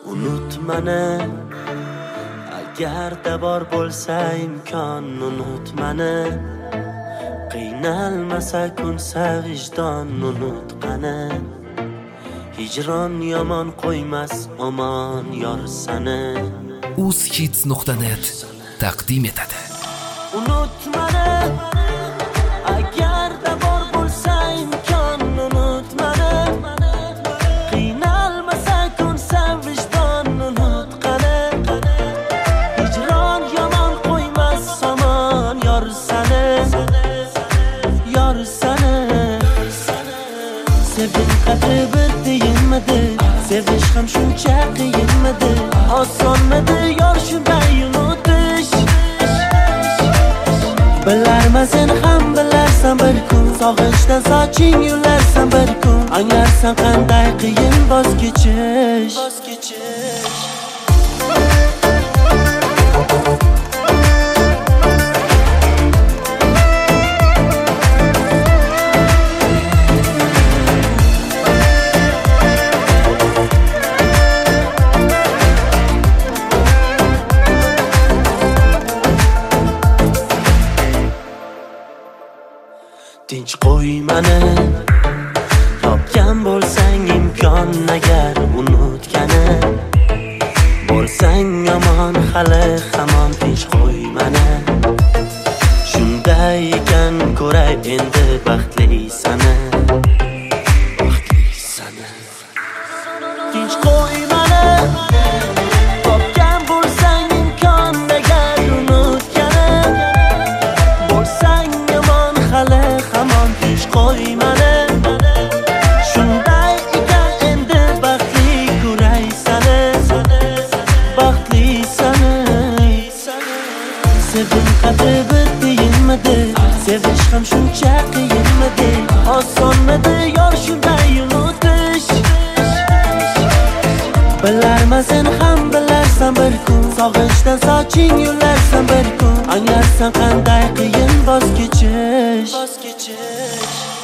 unut mani agarda bor bo'lsa imkon, unut mani qiynalmasa kunsa vijdon, unut qani hijron yomon qo'ymas omon yor sani. uzhits.net taqdim etadi. Unut mani agarda bor bo'lsa imkon, unut mani qiynalmasa kunsa vijdon, unut qani hijron yomon qo'ymas omon yor sani, yor sani. Sevgim qadri bir tiyinmadi, sevish ham shuncha qiyinmidi, osonmidi yor shunday unutish. Bilarman sen ham bilarsan bir kun, sog'inchdan soching yularsan bir kun, anglarsan qanday qiyin voz kechish. Tinch qo'y mani, topgan bo'lsang imkon, agar unutgani bo'lsang yomon hali hamon. Tinch qo'y mani, shunday ekan ko'ray endi baxtli sani, baxtli sani. Tinch qo'y mani, topgan bo'lsang imkon, agar unutgani bo'lsang yomon hali hamon. Tinch qo'y mani, shunday ekan endi baxtli ko'ray sani, baxtli sani. Sevgim qadri bir tiyinmadi, sevish ham shuncha qiyinmidi, osonmidi yor shunday unutish. Bilarman sen ham bilarsan bir kun, sog'inchdan soching yularsan bir kun, anglarsan qanday qiyin voz kechish.